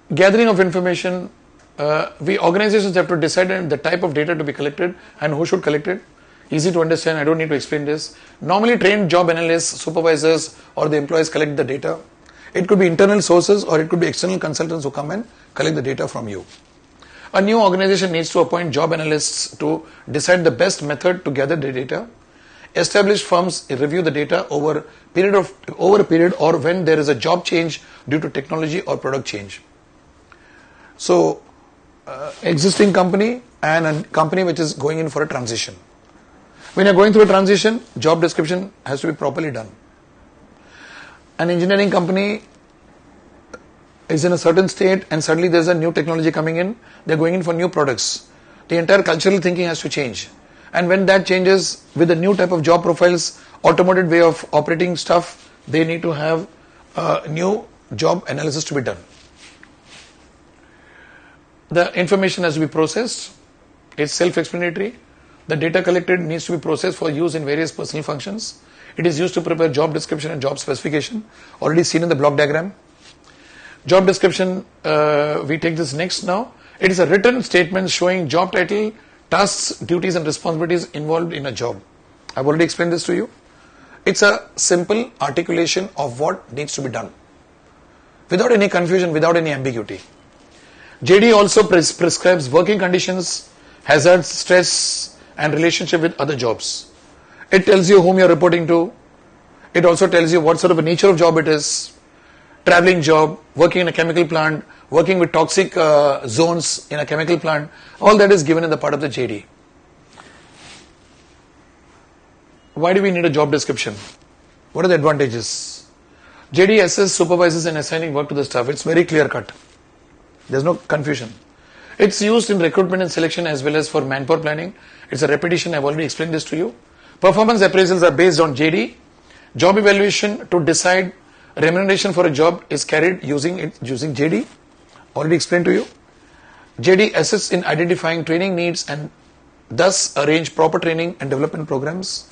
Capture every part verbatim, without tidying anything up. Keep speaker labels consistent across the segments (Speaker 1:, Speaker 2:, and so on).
Speaker 1: gathering of information, uh, we organizations have to decide the type of data to be collected and who should collect it. Easy to understand, I don't need to explain this. Normally trained job analysts, supervisors or the employees collect the data. It could be internal sources or it could be external consultants who come and collect the data from you. A new organization needs to appoint job analysts to decide the best method to gather the data. Established firms review the data over period of over a period or when there is a job change due to technology or product change. So, uh, existing company and a company which is going in for a transition. When you're going through a transition, job description has to be properly done. An engineering company is in a certain state and suddenly there's a new technology coming in, they're going in for new products. The entire cultural thinking has to change. And when that changes with a new type of job profiles, automated way of operating stuff, they need to have a new job analysis to be done. The information has to be processed. It's self-explanatory. The data collected needs to be processed for use in various personal functions. It is used to prepare job description and job specification, already seen in the block diagram. Job description, uh, we take this next now. It is a written statement showing job title, tasks, duties and responsibilities involved in a job. I've already explained this to you. It's a simple articulation of what needs to be done, without any confusion, without any ambiguity. J D also pres prescribes working conditions, hazards, stress and relationship with other jobs. It tells you whom you're reporting to. It also tells you what sort of a nature of job it is. Traveling job, working in a chemical plant, working with toxic uh, zones in a chemical plant. All that is given in the part of the J D. Why do we need a job description? What are the advantages? J D assists, supervises in assigning work to the staff. It's very clear cut. There's no confusion. It's used in recruitment and selection as well as for manpower planning. It's a repetition. I've already explained this to you. Performance appraisals are based on J D. Job evaluation to decide remuneration for a job is carried using it, using J D. Already explained to you. J D assists in identifying training needs and thus arrange proper training and development programs.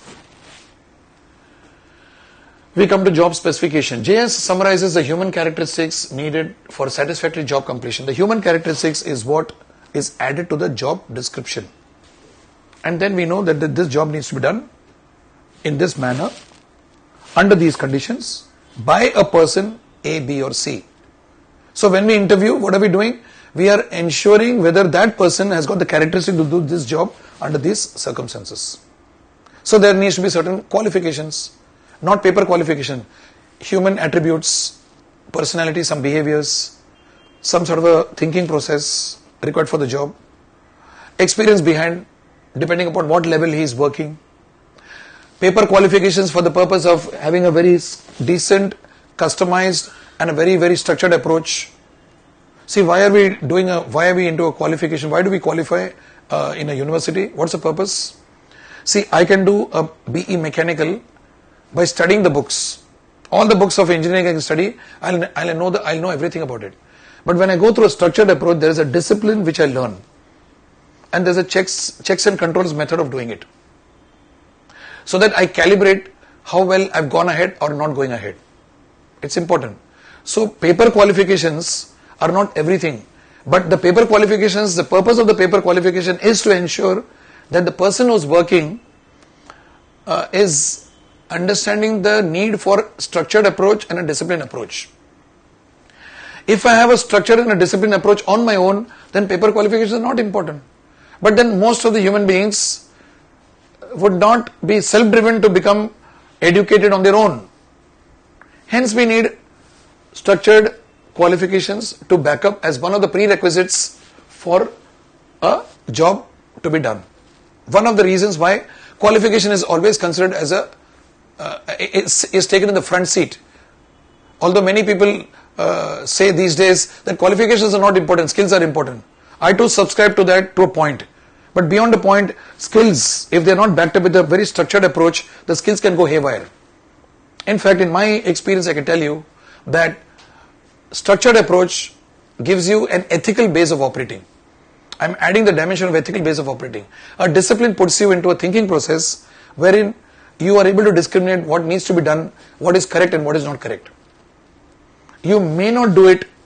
Speaker 1: We come to job specification. J S summarizes the human characteristics needed for satisfactory job completion. The human characteristics is what is added to the job description. And then we know that this job needs to be done in this manner, under these conditions, by a person A, B or C. So when we interview, what are we doing? We are ensuring whether that person has got the characteristic to do this job under these circumstances. So there needs to be certain qualifications, not paper qualification, human attributes, personality, some behaviors, some sort of a thinking process required for the job, experience behind, depending upon what level he is working, paper qualifications for the purpose of having a very decent, customized and a very, very structured approach. See, why are we doing a, why are we into a qualification? Why do we qualify uh, in a university? What's the purpose? See, I can do a B E mechanical by studying the books. All the books of engineering I can study, I'll, I'll know the, I'll know everything about it. But when I go through a structured approach, there is a discipline which I learn. And there's a checks, checks and controls method of doing it. So that I calibrate how well I've gone ahead or not going ahead. It's important. So paper qualifications are not everything. But the paper qualifications, the purpose of the paper qualification is to ensure that the person who's working uh, is understanding the need for structured approach and a disciplined approach. If I have a structured and a disciplined approach on my own, then paper qualifications are not important. But then most of the human beings would not be self-driven to become educated on their own. Hence we need structured qualifications to back up as one of the prerequisites for a job to be done. One of the reasons why qualification is always considered as a uh, is, is taken in the front seat. Although many people uh, say these days that qualifications are not important, skills are important. I too subscribe to that to a point. But beyond a point, skills, if they are not backed up with a very structured approach, the skills can go haywire. In fact, in my experience, I can tell you that structured approach gives you an ethical base of operating. I'm adding the dimension of ethical base of operating. A discipline puts you into a thinking process wherein you are able to discriminate what needs to be done, what is correct and what is not correct. You may not do it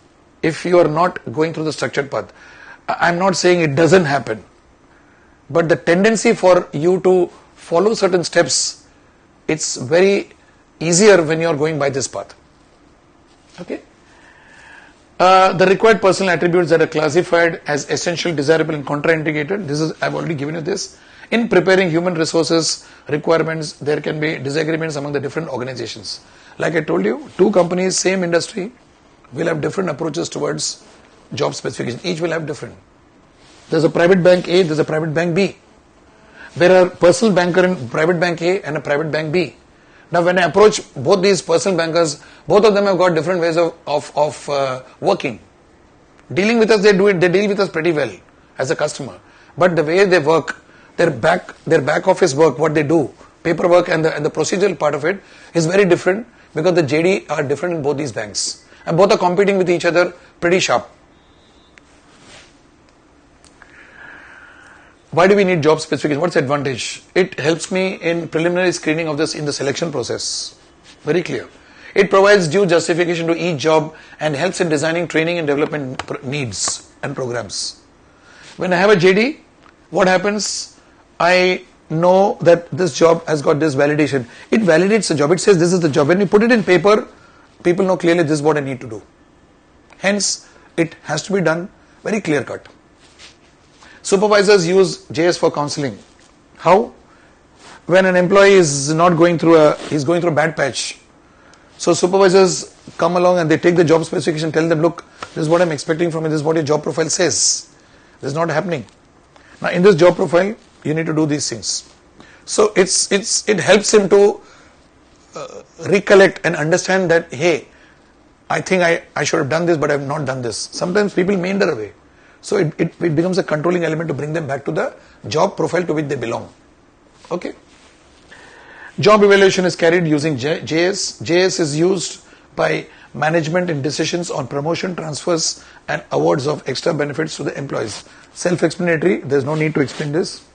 Speaker 1: if you are not going through the structured path. I'm not saying it doesn't happen, but the tendency for you to follow certain steps, it's very easier when you are going by this path. Okay. Uh, the required personal attributes that are classified as essential, desirable and contraindicated. This is, I've already given you this. In preparing human resources requirements, there can be disagreements among the different organizations. Like I told you, two companies, same industry, will have different approaches towards job specification. Each will have different. There's a private bank A, there's a private bank B. There are personal banker in private bank A and a private bank B. Now when I approach both these personal bankers, both of them have got different ways of, of, of uh, working. Dealing with us, they do it, they deal with us pretty well as a customer. But the way they work, their back, their back office work, what they do, paperwork and the, and the procedural part of it is very different because the J D are different in both these banks. And both are competing with each other pretty sharp. Why do we need job specification? What's the advantage? It helps me in preliminary screening of this in the selection process. Very clear. It provides due justification to each job and helps in designing training and development needs and programs. When I have a J D, what happens? I know that this job has got this validation. It validates the job. It says this is the job. When you put it in paper, people know clearly this is what I need to do. Hence, it has to be done very clear cut. Supervisors use J S for counseling. How? When an employee is not going through a, he's going through a bad patch. So supervisors come along and they take the job specification, tell them, look, this is what I'm expecting from you, this is what your job profile says. This is not happening. Now in this job profile, you need to do these things. So it's, it's, it helps him to uh, recollect and understand that, hey, I think I, I should have done this, but I have not done this. Sometimes people meander away. So it, it, it becomes a controlling element to bring them back to the job profile to which they belong. Okay. Job evaluation is carried using J S. J S is used by management in decisions on promotion, transfers and awards of extra benefits to the employees. Self-explanatory, there's no need to explain this.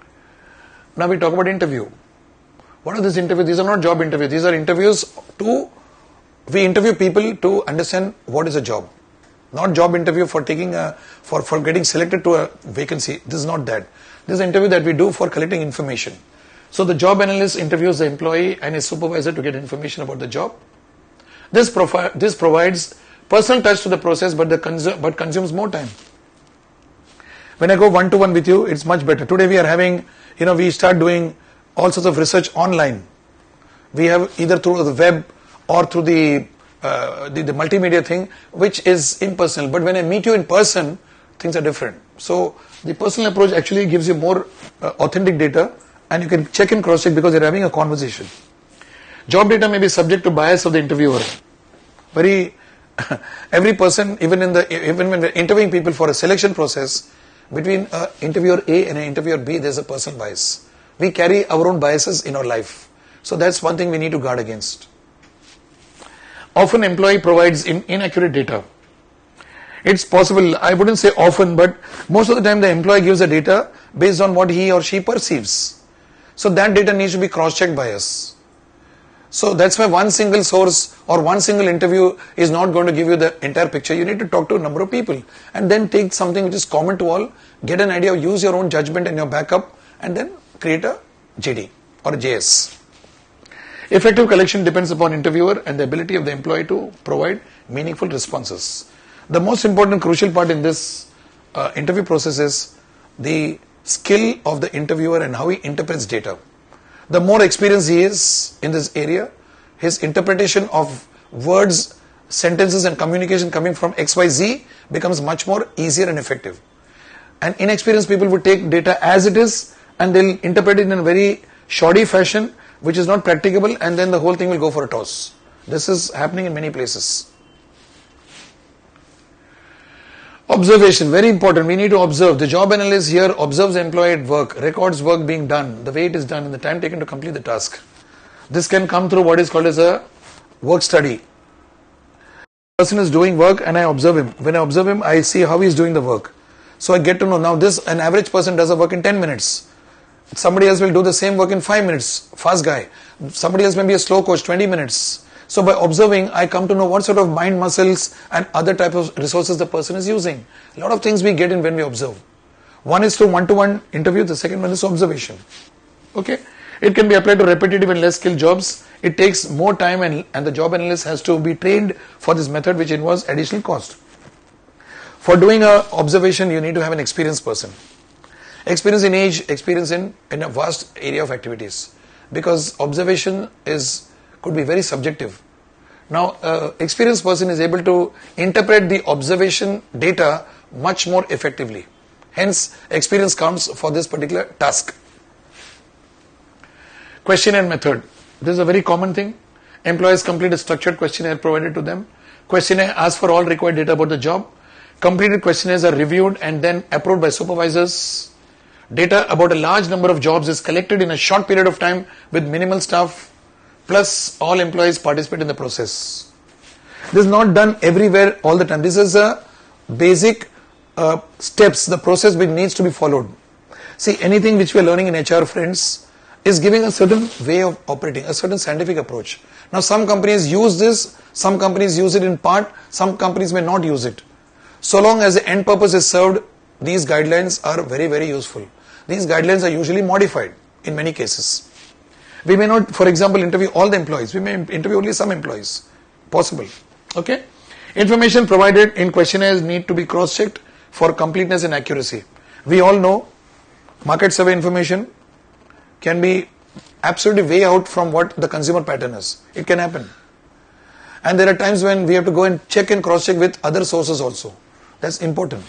Speaker 1: Now we talk about interview. What are these interviews? These are not job interviews. These are interviews to, we interview people to understand what is a job. Not job interview for taking a, for, for getting selected to a vacancy. This is not that. This is an interview that we do for collecting information. So the job analyst interviews the employee and his supervisor to get information about the job. This, profi this provides personal touch to the process, but, the consu but consumes more time. When I go one-to-one with you, it's much better. Today we are having, you know, we start doing all sorts of research online. We have either through the web or through the, uh, the, the multimedia thing, which is impersonal. But when I meet you in person, things are different. So the personal approach actually gives you more uh, authentic data, and you can check and cross-check because you're having a conversation. Job data may be subject to bias of the interviewer. Very, every person, even in the, even when we're interviewing people for a selection process, between uh, interviewer A and an interviewer B, there's a personal bias. We carry our own biases in our life. So that's one thing we need to guard against. Often employee provides in, inaccurate data. It's possible, I wouldn't say often, but most of the time the employee gives the data based on what he or she perceives. So that data needs to be cross-checked by us. So that's why one single source or one single interview is not going to give you the entire picture. You need to talk to a number of people and then take something which is common to all, get an idea, use your own judgment and your backup, and then create a J D or a J S. Effective collection depends upon interviewer and the ability of the employee to provide meaningful responses. The most important crucial part in this uh, interview process is the skill of the interviewer and how he interprets data. The more experienced he is in this area, his interpretation of words, sentences and communication coming from X Y Z becomes much more easier and effective. And inexperienced people would take data as it is and they'll interpret it in a very shoddy fashion, which is not practicable, and then the whole thing will go for a toss. This is happening in many places. Observation, very important. We need to observe. The job analyst here observes the employee at work, records work being done, the way it is done, and the time taken to complete the task. This can come through what is called as a work study. The person is doing work and I observe him. When I observe him, I see how he is doing the work. So I get to know, now this, an average person does the work in ten minutes. Somebody else will do the same work in five minutes, fast guy. Somebody else may be a slow coach, twenty minutes. So by observing, I come to know what sort of mind muscles and other type of resources the person is using. A lot of things we get in when we observe. One is through one-to-one interview, the second one is observation. Okay? It can be applied to repetitive and less skilled jobs. It takes more time and, and the job analyst has to be trained for this method, which involves additional cost. For doing a observation, you need to have an experienced person. Experience in age, experience in, in a vast area of activities. Because observation is could be very subjective. Now, uh, experienced person is able to interpret the observation data much more effectively. Hence, experience counts for this particular task. Questionnaire method. This is a very common thing. Employees complete a structured questionnaire provided to them. Questionnaire asks for all required data about the job. Completed questionnaires are reviewed and then approved by supervisors. Data about a large number of jobs is collected in a short period of time with minimal staff, plus all employees participate in the process. This is not done everywhere all the time. This is a basic uh, steps, the process which needs to be followed. See, anything which we are learning in H R, friends, is giving a certain way of operating, a certain scientific approach. Now some companies use this, some companies use it in part, some companies may not use it. So long as the end purpose is served, these guidelines are very, very useful. These guidelines are usually modified in many cases. We may not, for example, interview all the employees. We may interview only some employees. Possible. Okay? Information provided in questionnaires need to be cross-checked for completeness and accuracy. We all know market survey information can be absolutely way out from what the consumer pattern is. It can happen. And there are times when we have to go and check and cross-check with other sources also. That's important.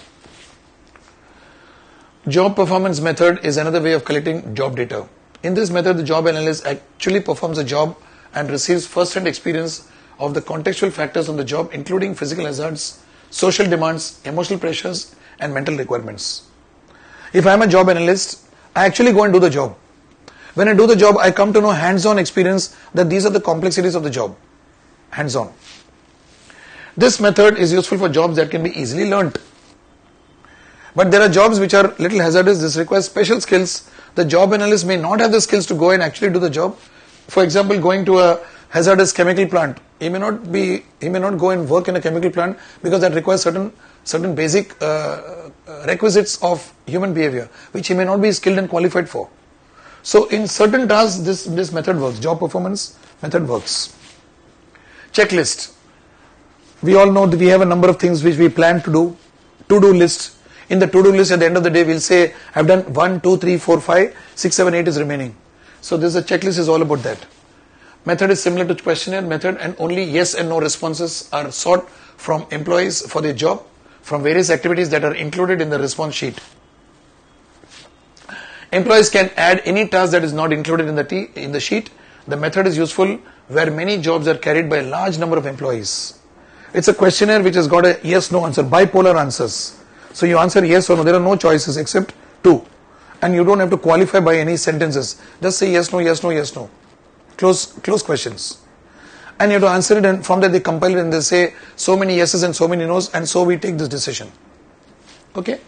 Speaker 1: Job performance method is another way of collecting job data. In this method, the job analyst actually performs a job and receives first-hand experience of the contextual factors on the job, including physical hazards, social demands, emotional pressures, and mental requirements. If I am a job analyst, I actually go and do the job. When I do the job, I come to know hands-on experience that these are the complexities of the job. Hands-on. This method is useful for jobs that can be easily learnt. But there are jobs which are little hazardous. This requires special skills. The job analyst may not have the skills to go and actually do the job. For example, going to a hazardous chemical plant, he may not be, he may not go and work in a chemical plant because that requires certain certain basic uh, requisites of human behavior, which he may not be skilled and qualified for. So in certain tasks, this this method works. Job performance method works. Checklist. We all know that we have a number of things which we plan to do. To-do list. In the to-do list, at the end of the day, we'll say, I've done one, two, three, four, five, six, seven, eight is remaining. So this is a checklist is all about that. Method is similar to questionnaire method, and only yes and no responses are sought from employees for their job from various activities that are included in the response sheet. Employees can add any task that is not included in the t in the sheet. The method is useful where many jobs are carried by a large number of employees. It's a questionnaire which has got a yes-no answer, bipolar answers. So you answer yes or no. There are no choices except two. And you don't have to qualify by any sentences. Just say yes, no, yes, no, yes, no. Close, close questions. And you have to answer it, and from that they compile it and they say so many yeses and so many nos, and so we take this decision. Okay?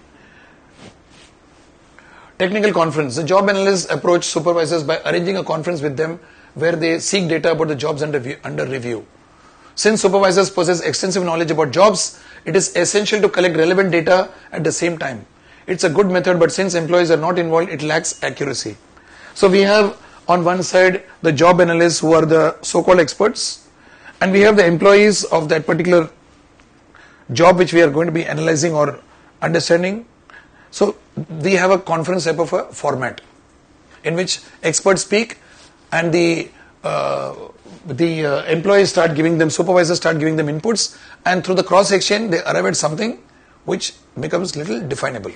Speaker 1: Technical conference. The job analysts approach supervisors by arranging a conference with them where they seek data about the jobs under, under review. Since supervisors possess extensive knowledge about jobs, it is essential to collect relevant data at the same time. It's a good method, but since employees are not involved, it lacks accuracy. So we have on one side the job analysts who are the so-called experts, and we have the employees of that particular job which we are going to be analyzing or understanding. So we have a conference type of a format in which experts speak and the uh, the uh, employees start giving them, supervisors start giving them inputs, and through the cross exchange they arrive at something which becomes little definable.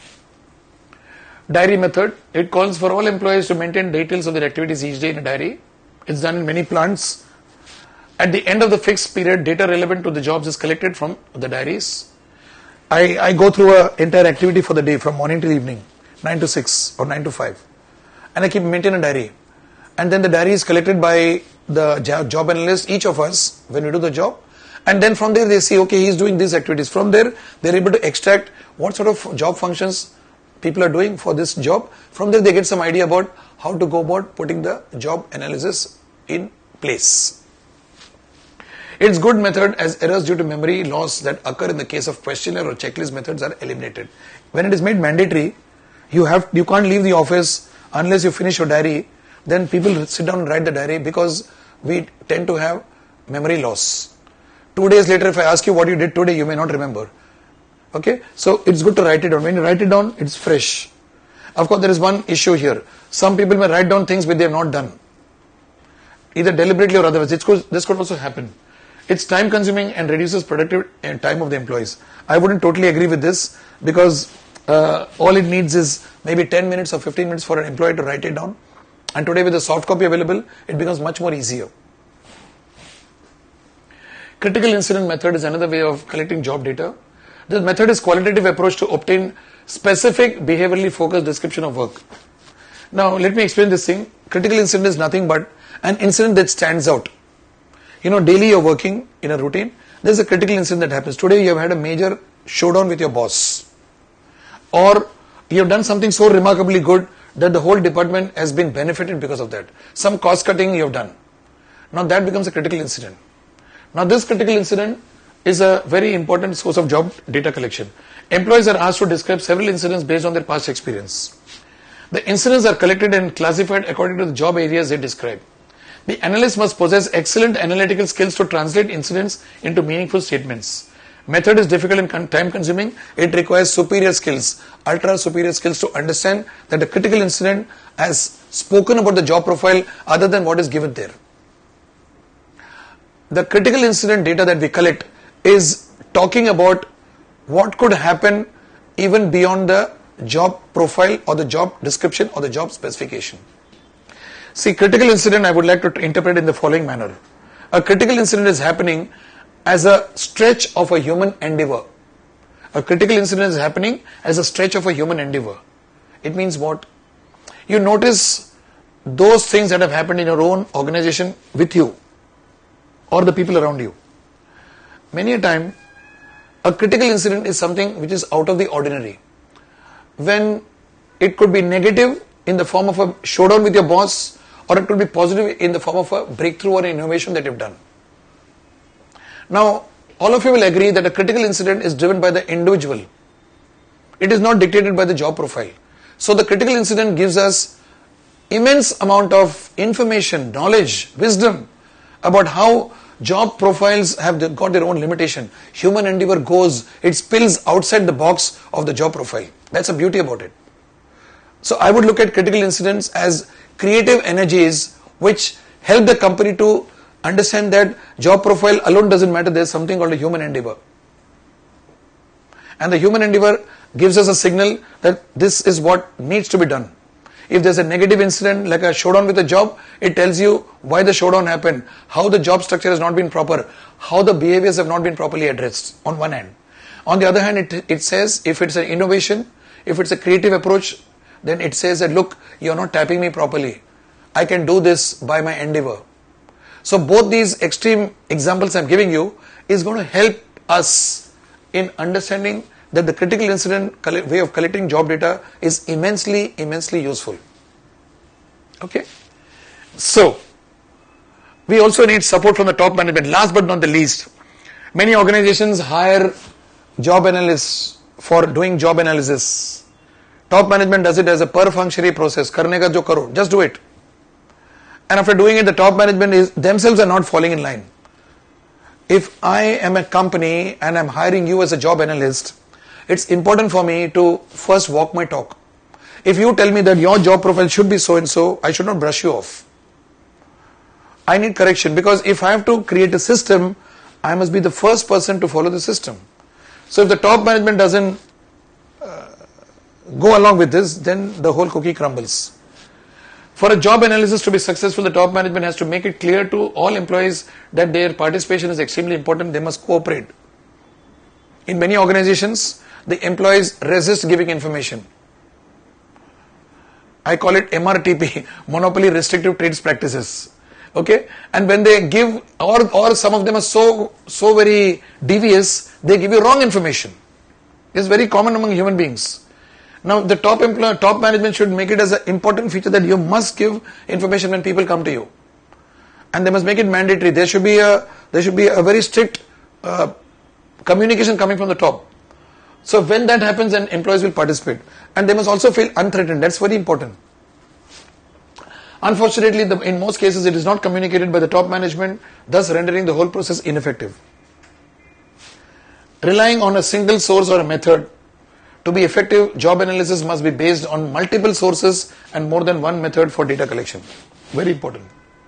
Speaker 1: Diary method. It calls for all employees to maintain details of their activities each day in a diary. It's done in many plants. At the end of the fixed period, data relevant to the jobs is collected from the diaries. I, I go through an entire activity for the day from morning till evening, nine to six or nine to five, and I keep maintain a diary. And then the diary is collected by the job analyst, each of us, when we do the job. And then from there they see, okay, he's doing these activities. From there, they're able to extract what sort of job functions people are doing for this job. From there, they get some idea about how to go about putting the job analysis in place. It's good method as errors due to memory loss that occur in the case of questionnaire or checklist methods are eliminated. When it is made mandatory, you have you can't leave the office unless you finish your diary. Then people sit down and write the diary because we tend to have memory loss. Two days later, if I ask you what you did today, you may not remember. Okay, so it's good to write it down. When you write it down, it's fresh. Of course, there is one issue here. Some people may write down things which they have not done, either deliberately or otherwise. This could, this could also happen. It's time consuming and reduces productive time of the employees. I wouldn't totally agree with this because uh, all it needs is maybe ten minutes or fifteen minutes for an employee to write it down. And today with the soft copy available, it becomes much more easier. Critical incident method is another way of collecting job data. This method is qualitative approach to obtain specific behaviorally focused description of work. Now let me explain this thing. Critical incident is nothing but an incident that stands out. You know, daily you're working in a routine. There's a critical incident that happens. Today you have had a major showdown with your boss. Or you have done something so remarkably good that the whole department has been benefited because of that. Some cost cutting you have done. Now that becomes a critical incident. Now this critical incident is a very important source of job data collection. Employees are asked to describe several incidents based on their past experience. The incidents are collected and classified according to the job areas they describe. The analyst must possess excellent analytical skills to translate incidents into meaningful statements. Method is difficult and time consuming. It requires superior skills, ultra superior skills to understand that the critical incident has spoken about the job profile other than what is given there. The critical incident data that we collect is talking about what could happen even beyond the job profile or the job description or the job specification. See, critical incident I would like to interpret in the following manner. A critical incident is happening as a stretch of a human endeavor. A critical incident is happening as a stretch of a human endeavor. It means what? You notice those things that have happened in your own organization with you or the people around you. Many a time, a critical incident is something which is out of the ordinary. When it could be negative in the form of a showdown with your boss, or it could be positive in the form of a breakthrough or innovation that you've done. Now, all of you will agree that a critical incident is driven by the individual. It is not dictated by the job profile. So the critical incident gives us immense amount of information, knowledge, wisdom about how job profiles have got their own limitation. Human endeavor goes, it spills outside the box of the job profile. That's the beauty about it. So I would look at critical incidents as creative energies which help the company to understand that job profile alone doesn't matter. There's something called a human endeavor. And the human endeavor gives us a signal that this is what needs to be done. If there's a negative incident like a showdown with a job, it tells you why the showdown happened, how the job structure has not been proper, how the behaviors have not been properly addressed on one hand. On the other hand, it, it says if it's an innovation, if it's a creative approach, then it says that look, you're not tapping me properly. I can do this by my endeavor. So both these extreme examples I'm giving you is going to help us in understanding that the critical incident way of collecting job data is immensely, immensely useful. Okay. So, we also need support from the top management. Last but not the least, many organizations hire job analysts for doing job analysis. Top management does it as a per functionary process. Karne ka jo karo, just do it. And after doing it, the top management is themselves are not falling in line. If I am a company and I'm hiring you as a job analyst, it's important for me to first walk my talk. If you tell me that your job profile should be so and so, I should not brush you off. I need correction, because if I have to create a system, I must be the first person to follow the system. So if the top management doesn't uh, go along with this, then the whole cookie crumbles. For a job analysis to be successful, the top management has to make it clear to all employees that their participation is extremely important. They must cooperate. In many organizations, the employees resist giving information. I call it M R T P, Monopoly Restrictive Trades Practices. Okay, and when they give, or or some of them are so so very devious, they give you wrong information. It's very common among human beings. Now the top employer, top management should make it as an important feature that you must give information when people come to you, and they must make it mandatory. There should be a There should be a very strict uh, communication coming from the top. So when that happens, then employees will participate. And they must also feel unthreatened. That's very important. Unfortunately, the, in most cases, it is not communicated by the top management, thus rendering the whole process ineffective. Relying on a single source or a method to be effective, job analysis must be based on multiple sources and more than one method for data collection. Very important.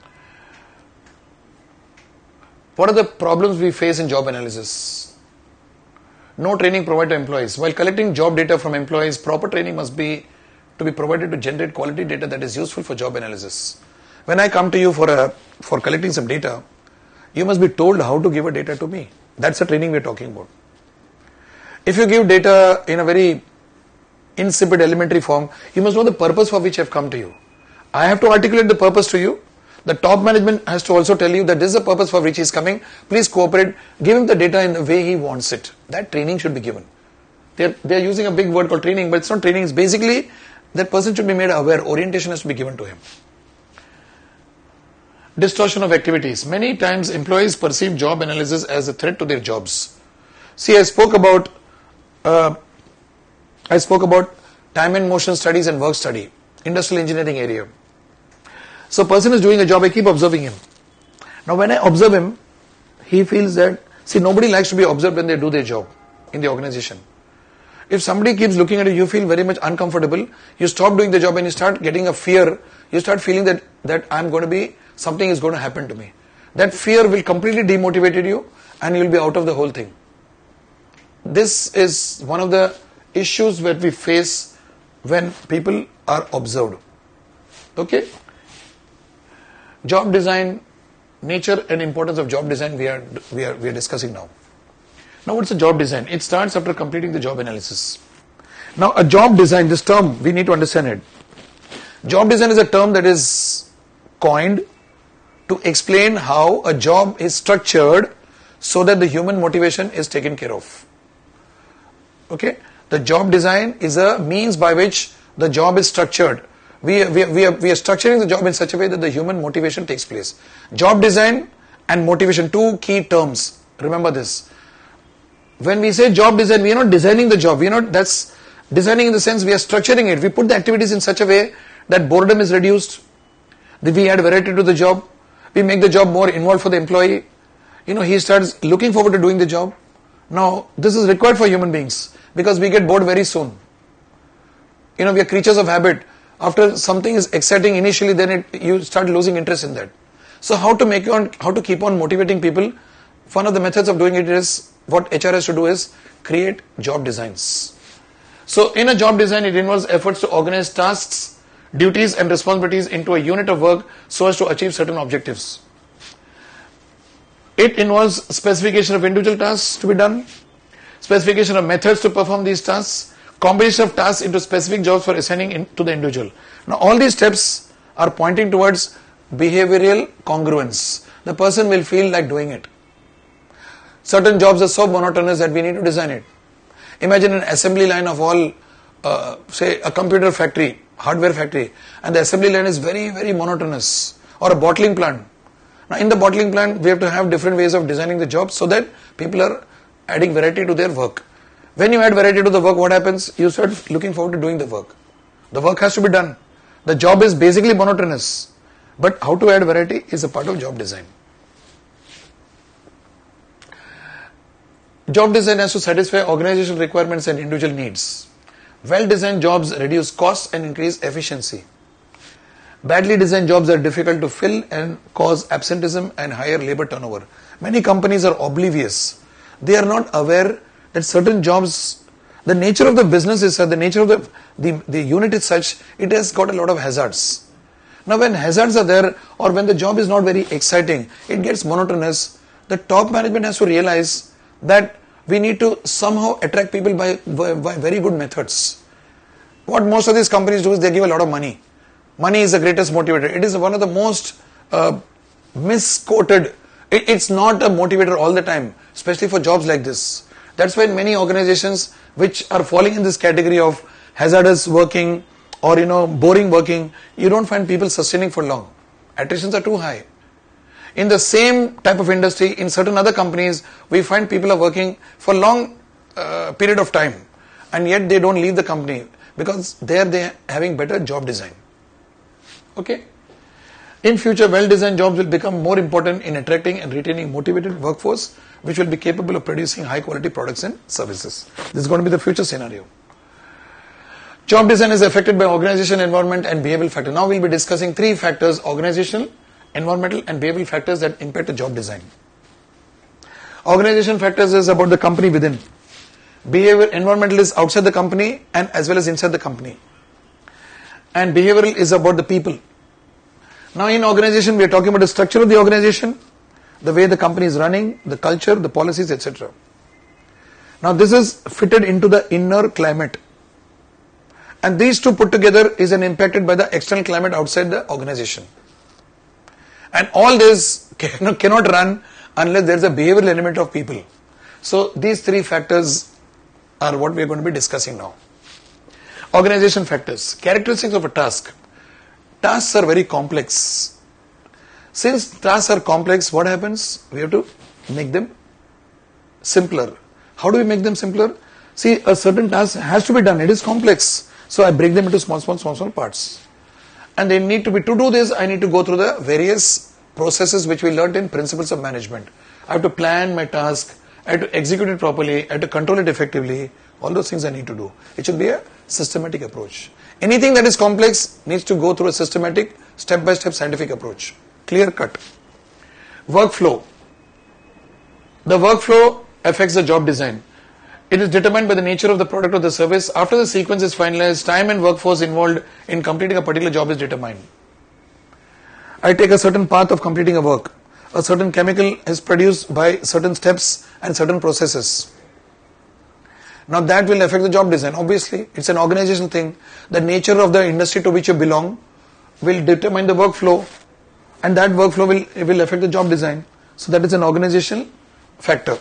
Speaker 1: What are the problems we face in job analysis? No training provided to employees. While collecting job data from employees, proper training must be to be provided to generate quality data that is useful for job analysis. When I come to you for a for collecting some data, you must be told how to give a data to me. That's the training we're talking about. If you give data in a very insipid elementary form, you must know the purpose for which I've come to you. I have to articulate the purpose to you. The top management has to also tell you that this is the purpose for which he's coming. Please cooperate. Give him the data in the way he wants it. That training should be given. They're, they're using a big word called training, but it's not training. It's basically that person should be made aware. Orientation has to be given to him. Distortion of activities. Many times employees perceive job analysis as a threat to their jobs. See, I spoke about uh, I spoke about time and motion studies and work study, industrial engineering area. So a person is doing a job, I keep observing him. Now when I observe him, he feels that, see, nobody likes to be observed when they do their job in the organization. If somebody keeps looking at you, you feel very much uncomfortable, you stop doing the job and you start getting a fear, you start feeling that, that I'm going to be, something is going to happen to me. That fear will completely demotivate you and you'll be out of the whole thing. This is one of the issues that we face when people are observed. Okay? Job design, nature and importance of job design we are, we are, we are discussing now. Now what's a job design? It starts after completing the job analysis. Now a job design, this term, we need to understand it. Job design is a term that is coined to explain how a job is structured so that the human motivation is taken care of. Okay? The job design is a means by which the job is structured. We, we, we, are, we are structuring the job in such a way that the human motivation takes place. Job design and motivation, two key terms. Remember this. When we say job design, we are not designing the job. We are not, that's designing in the sense we are structuring it. We put the activities in such a way that boredom is reduced. That we add variety to the job. We make the job more involved for the employee. You know, he starts looking forward to doing the job. Now, this is required for human beings because we get bored very soon. You know, we are creatures of habit. After something is exciting initially, then it, you start losing interest in that. So how to make on, how to keep on motivating people? One of the methods of doing it is, what H R has to do is create job designs. So in a job design, it involves efforts to organize tasks, duties and responsibilities into a unit of work so as to achieve certain objectives. It involves specification of individual tasks to be done, specification of methods to perform these tasks, combination of tasks into specific jobs for assigning in to the individual. Now all these steps are pointing towards behavioral congruence. The person will feel like doing it. Certain jobs are so monotonous that we need to design it. Imagine an assembly line of all, uh, say a computer factory, hardware factory, and the assembly line is very, very monotonous, or a bottling plant. Now in the bottling plant, we have to have different ways of designing the job so that people are adding variety to their work. When you add variety to the work, what happens? You start looking forward to doing the work. The work has to be done. The job is basically monotonous, but how to add variety is a part of job design. Job design has to satisfy organizational requirements and individual needs. Well-designed jobs reduce costs and increase efficiency. Badly designed jobs are difficult to fill and cause absenteeism and higher labor turnover. Many companies are oblivious. They are not aware that certain jobs, the nature of the business is such, the nature of the, the, the unit is such, it has got a lot of hazards. Now when hazards are there or when the job is not very exciting, it gets monotonous, the top management has to realize that we need to somehow attract people by, by, by very good methods. What most of these companies do is they give a lot of money. Money is the greatest motivator. It is one of the most uh, misquoted. It, it's not a motivator all the time, especially for jobs like this. That's why many organizations which are falling in this category of hazardous working or you know boring working, you don't find people sustaining for long. Attritions are too high. In the same type of industry, in certain other companies, we find people are working for long uh, period of time, and yet they don't leave the company because there they are having better job design. Okay. In future, well-designed jobs will become more important in attracting and retaining motivated workforce, which will be capable of producing high-quality products and services. This is going to be the future scenario. Job design is affected by organizational, environment, and behavioral factors. Now we'll be discussing three factors: organizational, environmental, and behavioral factors that impact the job design. Organization factors is about the company within. Behavior, environmental is outside the company and as well as inside the company. And behavioral is about the people. Now in organization, we are talking about the structure of the organization, the way the company is running, the culture, the policies, et cetera. Now this is fitted into the inner climate. And these two put together is an impacted by the external climate outside the organization. And all this cannot, cannot run unless there is a behavioral element of people. So these three factors are what we are going to be discussing now. Organization factors. Characteristics of a task. Tasks are very complex. Since tasks are complex, what happens? We have to make them simpler. How do we make them simpler? See, a certain task has to be done. It is complex. So I break them into small, small, small, small parts. And they need to be, to do this, I need to go through the various processes which we learned in principles of management. I have to plan my task, I have to execute it properly, I have to control it effectively. All those things I need to do. It should be a systematic approach. Anything that is complex needs to go through a systematic, step-by-step scientific approach. Clear cut. Workflow. The workflow affects the job design. It is determined by the nature of the product or the service. After the sequence is finalized, time and workforce involved in completing a particular job is determined. I take a certain path of completing a work. A certain chemical is produced by certain steps and certain processes. Now that will affect the job design. Obviously, it's an organizational thing. The nature of the industry to which you belong will determine the workflow, and that workflow will, will affect the job design. So that is an organizational factor.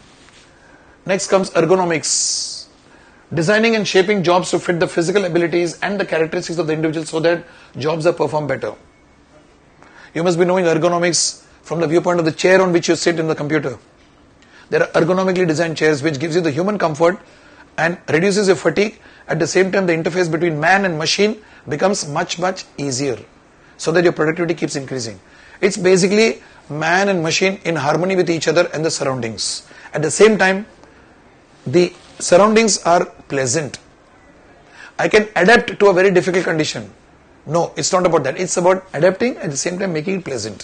Speaker 1: Next comes ergonomics. Designing and shaping jobs to fit the physical abilities and the characteristics of the individual so that jobs are performed better. You must be knowing ergonomics from the viewpoint of the chair on which you sit in the computer. There are ergonomically designed chairs which gives you the human comfort and reduces your fatigue. At the same time, the interface between man and machine becomes much, much easier so that your productivity keeps increasing. It's basically man and machine in harmony with each other and the surroundings. At the same time, the surroundings are pleasant. I can adapt to a very difficult condition. No, it's not about that. It's about adapting at the same time making it pleasant.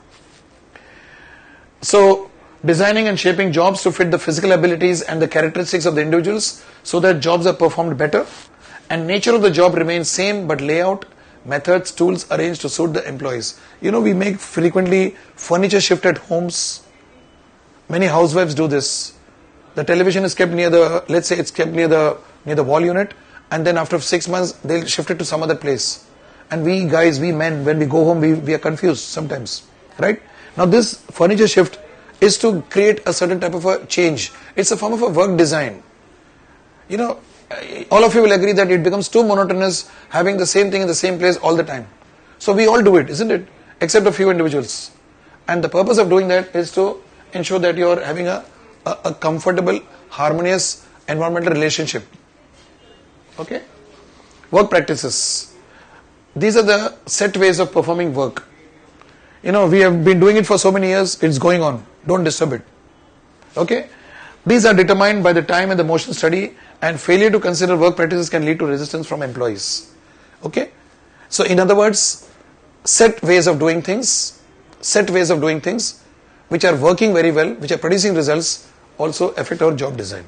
Speaker 1: So, designing and shaping jobs to fit the physical abilities and the characteristics of the individuals so that jobs are performed better, and nature of the job remains same but layout, methods, tools arranged to suit the employees. You know, we make frequently furniture shift at homes. Many housewives do this. The television is kept near the, let's say it's kept near the near the wall unit, and then after six months they'll shift it to some other place. And we guys, we men, when we go home, we, we are confused sometimes, right? Now this furniture shift is to create a certain type of a change. It's a form of a work design. You know, all of you will agree that it becomes too monotonous having the same thing in the same place all the time. So we all do it, isn't it? Except a few individuals. And the purpose of doing that is to ensure that you are having a, a, a comfortable, harmonious environmental relationship. Okay? Work practices. These are the set ways of performing work. You know, we have been doing it for so many years, it's going on. Don't disturb it. Okay? These are determined by the time and the motion study, and failure to consider work practices can lead to resistance from employees. Okay? So in other words, set ways of doing things, set ways of doing things which are working very well, which are producing results, also affect our job design.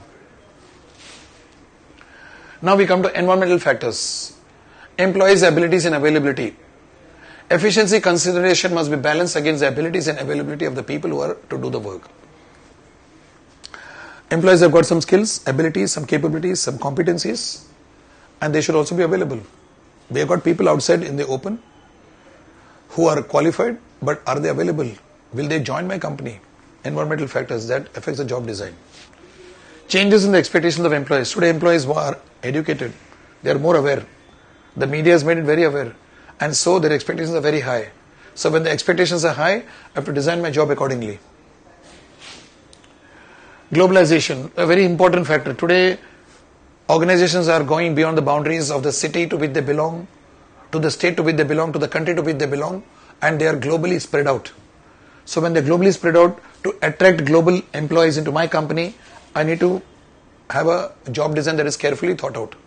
Speaker 1: Now we come to environmental factors. Employees' abilities and availability. Efficiency consideration must be balanced against the abilities and availability of the people who are to do the work. Employees have got some skills, abilities, some capabilities, some competencies, and they should also be available. We have got people outside in the open who are qualified, but are they available? Will they join my company? Environmental factors that affects the job design. Changes in the expectations of employees. Today employees who are educated, they are more aware. The media has made it very aware, and so their expectations are very high. So when the expectations are high, I have to design my job accordingly. Globalization, a very important factor. Today, organizations are going beyond the boundaries of the city to which they belong, to the state to which they belong, to the country to which they belong, and they are globally spread out. So when they're globally spread out, to attract global employees into my company, I need to have a job design that is carefully thought out.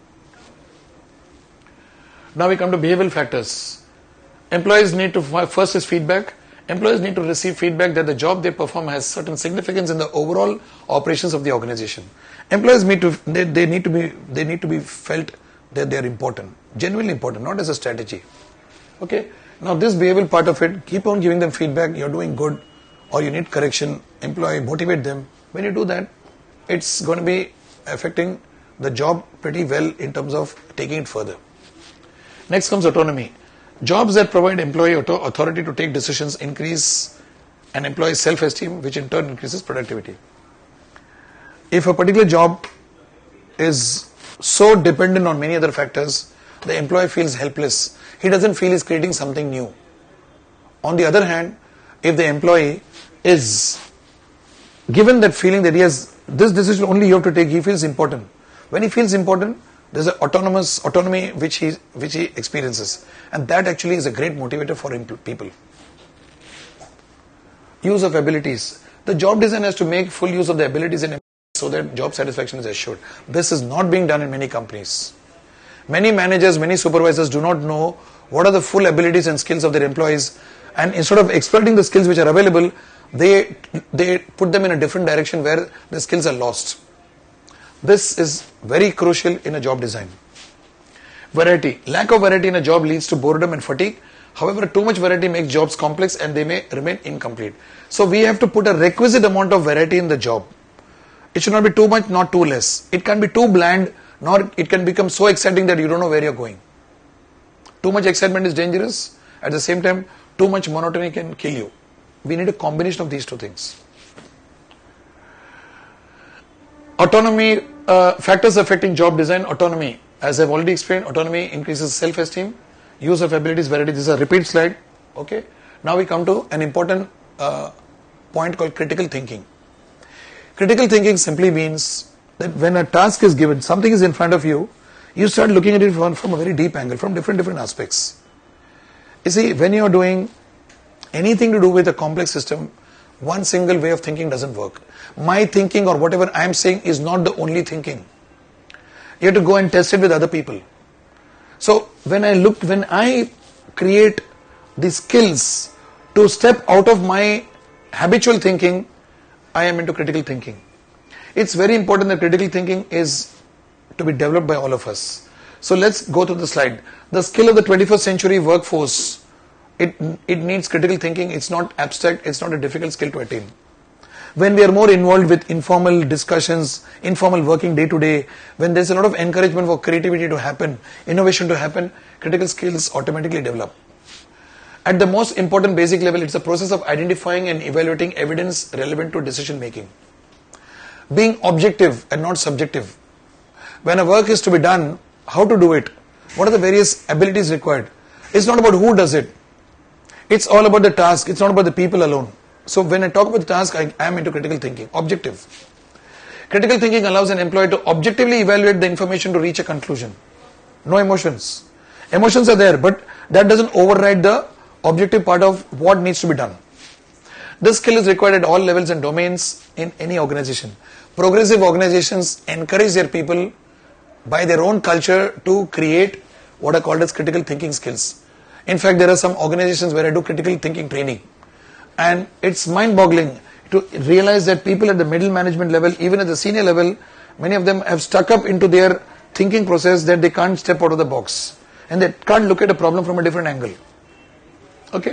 Speaker 1: Now we come to behavioral factors. Employees need to, first is feedback. Employees need to receive feedback that the job they perform has certain significance in the overall operations of the organization. Employees need to, they, they need to be, they need to be felt that they are important, genuinely important, not as a strategy. Okay. Now this behavioral part of it, keep on giving them feedback, you're doing good, or you need correction, employee, motivate them. When you do that, it's going to be affecting the job pretty well in terms of taking it further. Next comes autonomy. Jobs that provide employee authority to take decisions increase an employee's self-esteem, which in turn increases productivity. If a particular job is so dependent on many other factors, the employee feels helpless. He doesn't feel he's creating something new. On the other hand, if the employee is given that feeling that he has this decision only you have to take, he feels important. When he feels important, there's an autonomous autonomy which he which he experiences, and that actually is a great motivator for people. Use of abilities. The job design has to make full use of the abilities in so that job satisfaction is assured. This is not being done in many companies. Many managers, many supervisors do not know what are the full abilities and skills of their employees, and instead of exploiting the skills which are available, they they put them in a different direction where the skills are lost. This is very crucial in a job design. Variety. Lack of variety in a job leads to boredom and fatigue. However, too much variety makes jobs complex and they may remain incomplete. So we have to put a requisite amount of variety in the job. It should not be too much, not too less. It can be too bland, nor it can become so exciting that you don't know where you're going. Too much excitement is dangerous. At the same time, too much monotony can kill you. We need a combination of these two things. Autonomy, uh, factors affecting job design. Autonomy, as I've already explained, autonomy increases self-esteem, use of abilities, variety. This is a repeat slide. Okay. Now we come to an important uh, point called critical thinking. Critical thinking simply means that when a task is given, something is in front of you, you start looking at it from, from a very deep angle, from different different aspects. You see, when you are doing anything to do with a complex system, one single way of thinking doesn't work. My thinking or whatever I am saying is not the only thinking. You have to go and test it with other people. So when I look, when I create the skills to step out of my habitual thinking, I am into critical thinking. It's very important that critical thinking is to be developed by all of us. So let's go to the slide. The skill of the twenty-first century workforce, it, it needs critical thinking. It's not abstract. It's not a difficult skill to attain. When we are more involved with informal discussions, informal working day to day, when there's a lot of encouragement for creativity to happen, innovation to happen, critical skills automatically develop. At the most important basic level, it's a process of identifying and evaluating evidence relevant to decision making. Being objective and not subjective. When a work is to be done, how to do it? What are the various abilities required? It's not about who does it. It's all about the task. It's not about the people alone. So when I talk about the task, I am into critical thinking. Objective. Critical thinking allows an employee to objectively evaluate the information to reach a conclusion. No emotions. Emotions are there, but that doesn't override the objective part of what needs to be done. This skill is required at all levels and domains in any organization. Progressive organizations encourage their people by their own culture to create what are called as critical thinking skills. In fact, there are some organizations where I do critical thinking training. And it's mind-boggling to realize that people at the middle management level, even at the senior level, many of them have stuck up into their thinking process that they can't step out of the box. And they can't look at a problem from a different angle. Okay?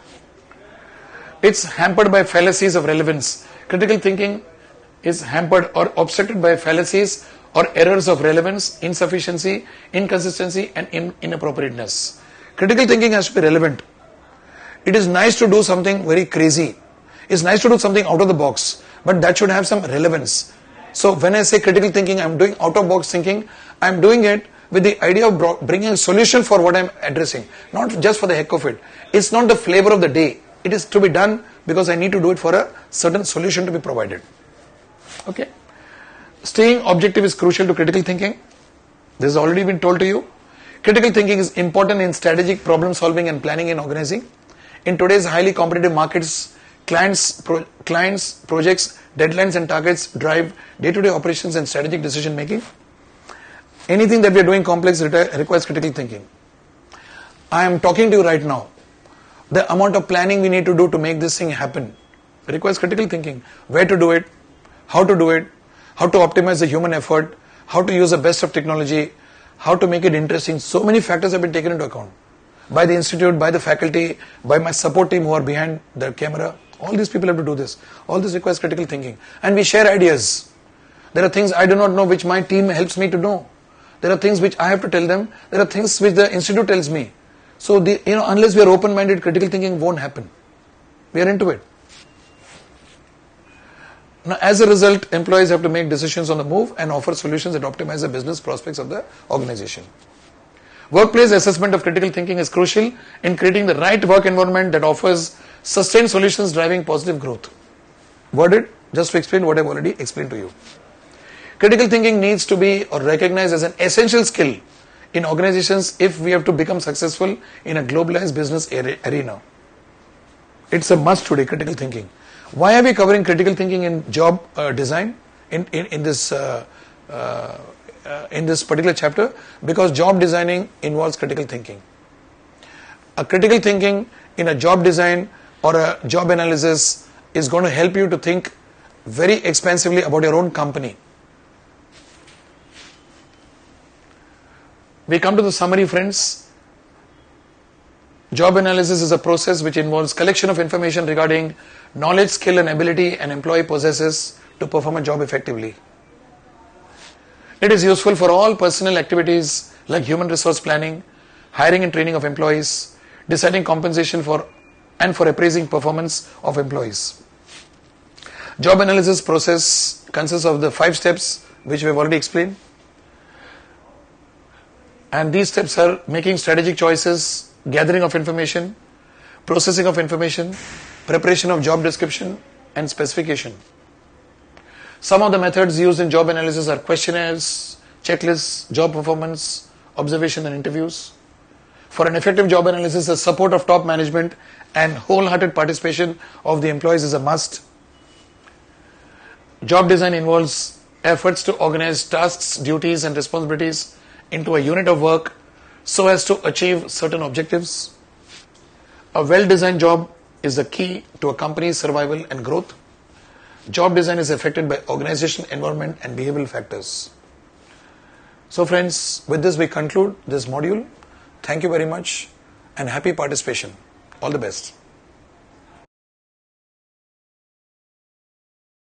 Speaker 1: It's hampered by fallacies of relevance. Critical thinking is hampered or obstructed by fallacies or errors of relevance, insufficiency, inconsistency, and in inappropriateness. Critical thinking has to be relevant. It is nice to do something very crazy. It's nice to do something out of the box, but that should have some relevance. So when I say critical thinking, I'm doing out of box thinking. I'm doing it with the idea of bro- bringing a solution for what I'm addressing, not just for the heck of it. It's not the flavor of the day. It is to be done because I need to do it for a certain solution to be provided. Okay. Staying objective is crucial to critical thinking. This has already been told to you. Critical thinking is important in strategic problem solving and planning and organizing. In today's highly competitive markets, clients, pro- clients, projects, deadlines and targets drive day-to-day operations and strategic decision making. Anything that we are doing complex requires critical thinking. I am talking to you right now. The amount of planning we need to do to make this thing happen requires critical thinking. Where to do it, how to do it, how to optimize the human effort, how to use the best of technology, how to make it interesting. So many factors have been taken into account by the institute, by the faculty, by my support team who are behind the camera. All these people have to do this. All this requires critical thinking. And we share ideas. There are things I do not know which my team helps me to know. There are things which I have to tell them. There are things which the institute tells me. So, the, you know, unless we are open-minded, critical thinking won't happen. We are into it. Now, as a result, employees have to make decisions on the move and offer solutions that optimize the business prospects of the organization. Workplace assessment of critical thinking is crucial in creating the right work environment that offers sustained solutions driving positive growth. Worded, just to explain what I've already explained to you. Critical thinking needs to be or recognized as an essential skill in organizations if we have to become successful in a globalized business arena. It's a must today, critical thinking. Why are we covering critical thinking in job uh, design in, in, in this uh, uh, uh, in this particular chapter? Because job designing involves critical thinking. A critical thinking in a job design or a job analysis is going to help you to think very expansively about your own company. We come to the summary, friends. Job analysis is a process which involves collection of information regarding knowledge, skill and ability an employee possesses to perform a job effectively. It is useful for all personnel activities like human resource planning, hiring and training of employees, deciding compensation for and for appraising performance of employees. Job analysis process consists of the five steps which we have already explained. And these steps are making strategic choices, gathering of information, processing of information, preparation of job description and specification. Some of the methods used in job analysis are questionnaires, checklists, job performance, observation and interviews. For an effective job analysis, the support of top management and wholehearted participation of the employees is a must. Job design involves efforts to organize tasks, duties and responsibilities into a unit of work so as to achieve certain objectives. A well-designed job is the key to a company's survival and growth. Job design is affected by organization, environment and behavioral factors. So friends, with this we conclude this module. Thank you very much and happy participation. All the best.